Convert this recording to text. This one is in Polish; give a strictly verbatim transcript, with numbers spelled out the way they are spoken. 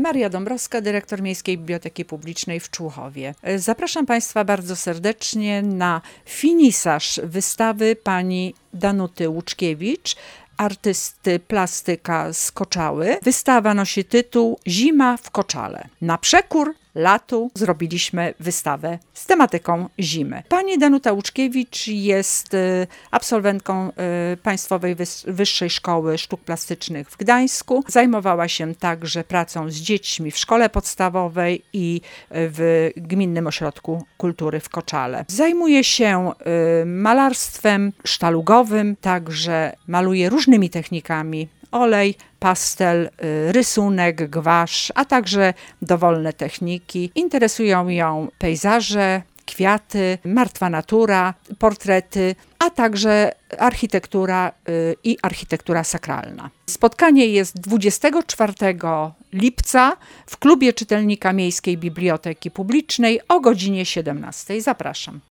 Maria Dąbrowska, dyrektor Miejskiej Biblioteki Publicznej w Człuchowie. Zapraszam Państwa bardzo serdecznie na finisaż wystawy pani Danuty Łuczkiewicz, artysty plastyka z Koczały. Wystawa nosi tytuł Zima w Koczale. Na przekór latu zrobiliśmy wystawę z tematyką zimy. Pani Danuta Łuczkiewicz jest absolwentką Państwowej Wyższej Szkoły Sztuk Plastycznych w Gdańsku. Zajmowała się także pracą z dziećmi w szkole podstawowej i w Gminnym Ośrodku Kultury w Koczale. Zajmuje się malarstwem sztalugowym, także maluje różnymi technikami: olej, pastel, rysunek, gwasz, a także dowolne techniki. Interesują ją pejzaże, kwiaty, martwa natura, portrety, a także architektura i architektura sakralna. Spotkanie jest dwudziestego czwartego lipca w klubie czytelnika Miejskiej Biblioteki Publicznej o godzinie siedemnastej. Zapraszam.